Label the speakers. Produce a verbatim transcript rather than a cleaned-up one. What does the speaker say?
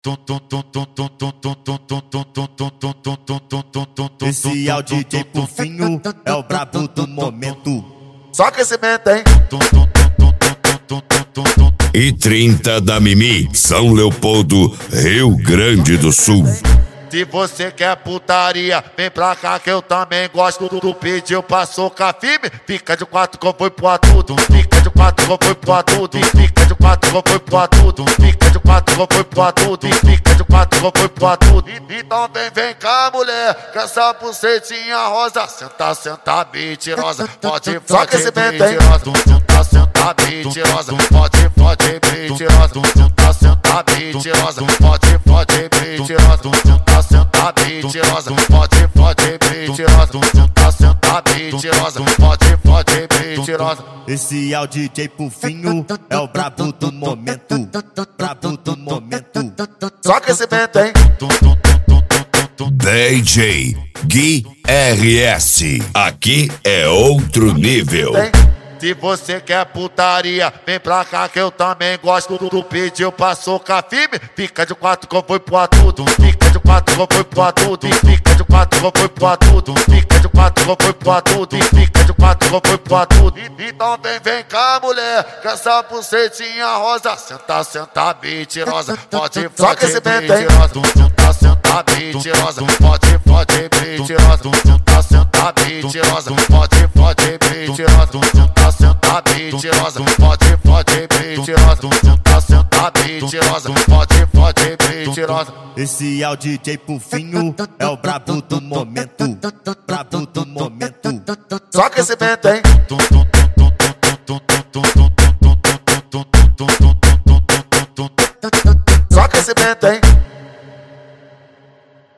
Speaker 1: Esse é o D J Pufinho, é o brabo do momento.
Speaker 2: Só aquecimento, hein?
Speaker 3: E trinta da Mimi, São Leopoldo, Rio Grande do Sul.
Speaker 2: Se você quer putaria, vem pra cá que eu também gosto. Tu pediu pra socar firme, fica de quatro que eu vou pro tudo. Fica de quatro que eu vou pro tudo. Fica de quatro que eu vou pro tudo. Fica de quatro que eu vou pro tudo. Fica de quatro que eu vou pro tudo. Então vem, vem cá, mulher, com essa bucetinha rosa. Senta, senta, mentirosa. Pode, pode, mentirosa. Senta, senta, mentirosa. Pode, pode, mentirosa. Senta, senta, mentirosa. Pode, pode, mentirosa. Senta, senta, mentirosa. Pode, pode, mentirosa. Senta, senta, mentirosa. Pode, pode, mentirosa.
Speaker 1: Esse é o D J Pufinho, é o brabo do momento. Brabo do momento.
Speaker 2: Só aquecimento, hein?
Speaker 3: D J Gui R S, aqui é outro nível.
Speaker 2: Se você quer putaria, vem pra cá que eu também gosto. Tu pediu pra socar firme, fica de quatro que eu vou pro tudo. Fica de quatro que eu vou pro tudo. Fica de quatro que eu vou pro tudo. Fica de quatro que eu vou pro tudo. Fica de quatro que eu vou pro tudo. Então vem, vem cá, mulher, com essa bucetinha rosa. Senta, senta, mentirosa. Pode, pode, mentirosa. Senta, senta, mentirosa. Pode, pode, mentirosa. Senta, senta, mentirosa. Pode, pode, mentirosa. Senta, senta, mentirosa. Pode, pode, mentirosa. Senta, senta, mentirosa. Pode, pode, mentirosa.
Speaker 1: Esse é o D J Pufinho, é o brabo do momento. Brabo do momento.
Speaker 2: Só aquecimento, hein?